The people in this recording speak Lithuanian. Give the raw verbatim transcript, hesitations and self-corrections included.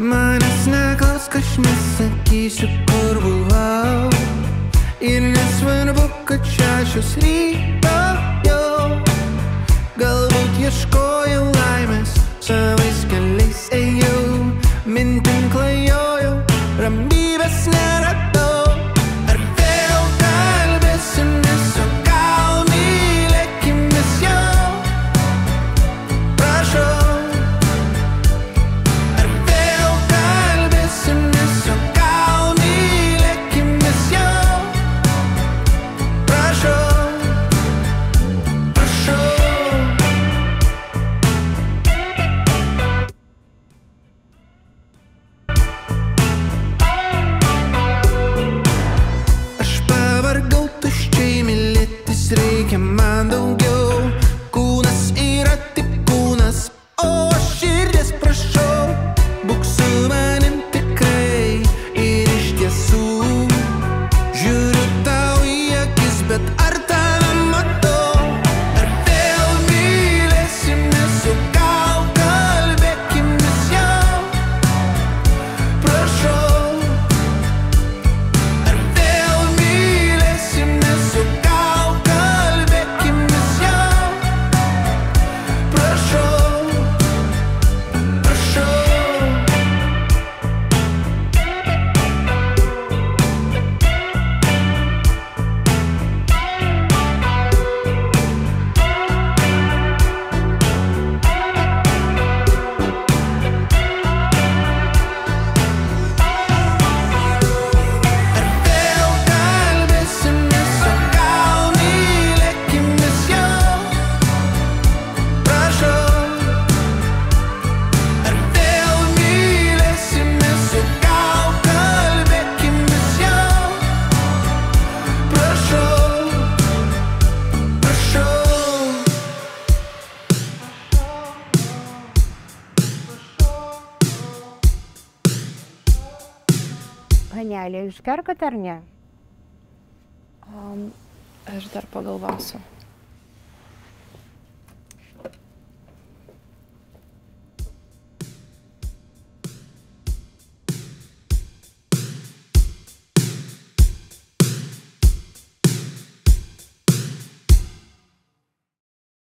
Manęs neklausk, aš nesakysiu, kur buvau. Ir nesvarbu, kad šešios ryto jau. Galbūt ieškojau laimės, savais keliais ėjau, mintim klajojau, ramybės neradau. Ar vėl kalbėsimės, o gal mylėkimės jau? Prašau. Ar vėl kalbėsimės, o gal mylėkimės jau? Prašau. Prašau. Aš pavargau tuščiai mylėtis, reikia man daugiau. Kūnas yra tik kūnas, o aš širdies prašau. Būk su manim tikrai ir iš tiesų. Žiūriu tau į akis, bet ar tave matau? Ar vėl mylėsimės, o gal kalbėkimės jau? Prašau. Ar vėl mylėsimės, o gal kalbėkimės jau? Prašau. Prašau. Ar vėl kalbėsimės, o gal mylėkimės jau? Prašau. Ar vėl mylėsimės, o gal kalbėkimės jau? Prašau. Prašau. Panelė, jūs perkat ar ne? Um, aš dar pagalvosiu.